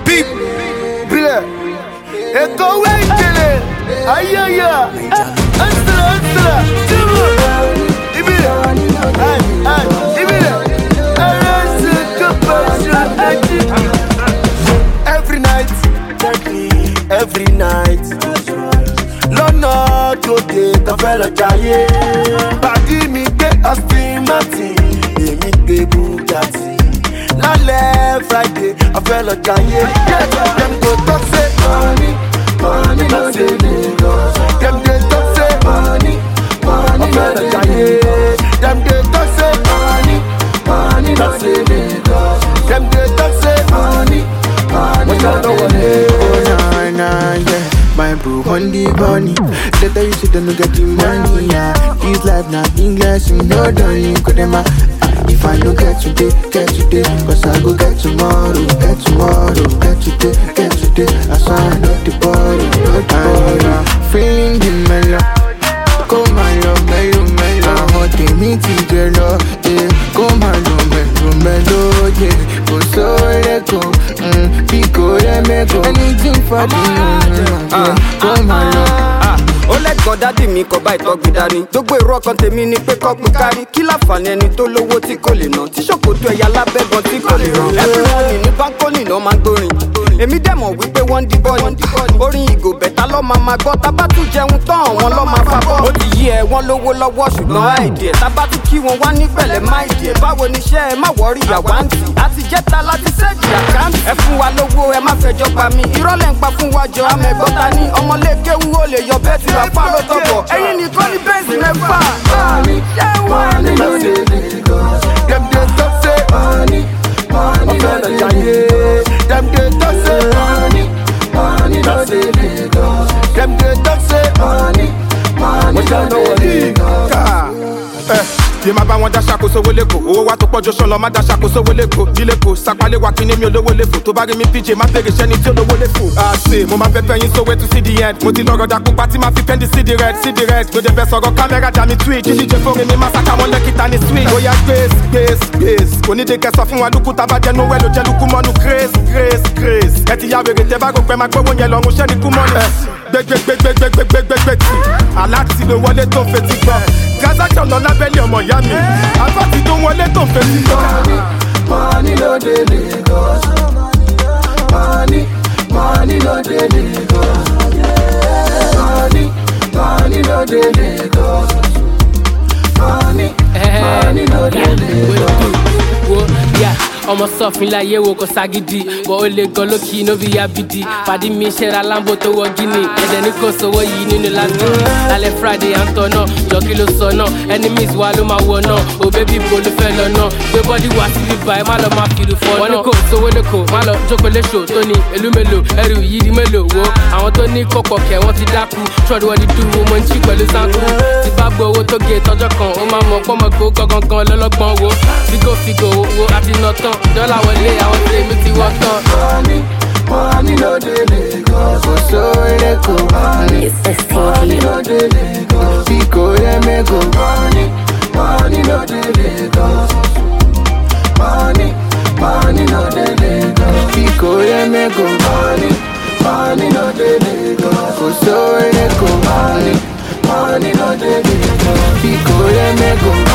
Big Bile Eko Wendele Ayaya Ansela Timu Ibile Ibile Every night Lọ́nà tó dé tafẹ́ lọ jayé Bàdí mi gbé Aston Martin Èmi gbé Bugatti Lálẹ́ Friday afẹ́ lọ jayé Dem go talk say money no dey Lagos Dem dey talk say money afẹ́ lọ jayé Dem dey talk say money no dey Lagos Dem dey talk say money my bro on the bunny. Later you say don't get the money, yeah. This life not English, you know don't you could them if I don't get today, cause I go get tomorrow, get today, I sign up the borrow, feeling the mellow, come on, mellow, hot meet the love, yeah, come on, mellow, yeah, go so let go, pico, let me go, anything for the come on, ó lẹ́gbọ́n dádì mi kọ́ bá ìtọ́gbìn dání gbogbo èrò ọkàn tèmi ni pé kọ́ pín kárí kí láǹfààní ẹni tó lówó tí kò lè ná tí ṣòkòtò ẹ̀yà lábẹ́gbọ́n tí kò lè rán everybody ní báńkólì náà máa ń gbórin èmi dẹ̀mọ̀ wípé wọ́n ń di bọ́ọ̀lì orin ìgò bẹ̀tà lọ́ máa gbọ́ tábà tún jẹun tán àwọn lọ́ máa fa bọ́ ó ti yí ẹ wọ́n lówó lọ́wọ́ ṣùgbọ́n àìdí ẹ̀ tábà tún kí wọn wá ní pẹ̀lẹ́ má ìdí ẹ̀ báwo ni iṣẹ́ ẹ má wọ́rí àwáǹtì àti jẹ́ta láti ṣẹ́ẹ̀jì àkáǹtì ẹ fún wa lówó ẹ má fẹjọ́ pa mí ìrọ́lẹ̀ ń pa fún wa jọ amẹ́gbọ́ta ní ọmọlékéwú ó lè yọ bẹ́ẹ̀ tí ra pa ló tọ̀bọ̀ ẹ̀yin nìkan ní bẹ́ẹ̀sì mẹ́fà. Money no dey Lagos. Dem dey talk say money no dey Lagos. Dem dey talk say money no dey Lagos. Dem dey talk say money no dey Lagos. Yé máa bá wọn dá ṣàkóso owó lẹ́kọ̀ọ́ owó wa tó pọ̀ jọ ṣọlọ má dá ṣàkóso owó lẹ́kọ̀ọ́ bí lẹ́kọ̀ọ́ sàpálẹ̀ wa kí ni mi olówó lẹ́fọ̀ tó bá rí mi pj má bèrè iṣẹ́ ni tí olówó lẹ́fọ̀. àṣe mo máa fẹ́ fẹ́ yín sówé to see the end mo ti lọ́rọ̀ dà pupa tí máa fi pẹ́ndì sí the red mo dé fẹ́ sọ̀rọ̀ kámẹ́rà dà mí tweet jíjíjẹ fóore mi máa sàkà wọn lẹ́kìtà ní sweet. bóyá grace onídìíkẹ́ sọ fún wa lukú tá a bá jẹnu wẹ́ ló jẹ́ lukú mọ́nu grace ẹ ti ya wèrè tẹ bá rò pé máa gbówó yẹn lọ́rùn ṣẹ́ ni kú mọ́nu. gbẹgbẹgbẹgbẹgbẹgbẹgbẹ tí aláàtì ló wọlé tó ń fetí gbọ́ gaza lọ lábẹ́lẹ̀ ọmọ ìyá mi àbátí tó wọlé tó ń fetí gbọ́. Money no dey Lagos. Money no dey Lagos. Money no dey Lagos. Money no dey Lagos. ọmọ sọfin láyé wo kò ságídí bọ́ ó lè gan lókì inú bí abidi pàdé mi ṣẹ́ra lambo tó wọ gíní ẹ̀jẹ̀ ní kò sówó yìí nínú lásán lálẹ́ friday à ń tọ̀ náà jọ kí ló sọ náà enemies wa ló máa wọ náà ò bébí bo ló fẹ́ lọ náà gbé bọ́dí wá sí bíbá ẹ má lọ máa fìlú fọ́ náà wọ́n ní kò sówó lẹ́kọ̀ọ́ má lọ jókòó léṣò tó ní èlú mélòó ẹrù yìí di mélòó wo àwọn tó ní kọ̀pọ̀ kẹ̀ wọ́n ti dákú ṣọ́ọ̀dù wọn ti dúró mo ń chí pẹ̀lú sáńkú ti bá gbọ́ owó tó gé tọjọ́ kan ó máa mọ̀ pọ́mọ̀gbó gangan lọ́lọ́gbọ́n wo fígò wo àti nà tán dọ́là wọlé àwọn tèmi ti wọ́ tán. Money no dey Lagos. go so lẹ́kọ̀ọ́ Money no dey Lagos. pico let me go. Money no dey Lagos. Money no dey Lagos. pico let me go. Money no dey Lagos. go so lẹ́kọ̀ọ́ Money no dey Lagos. pico let me go.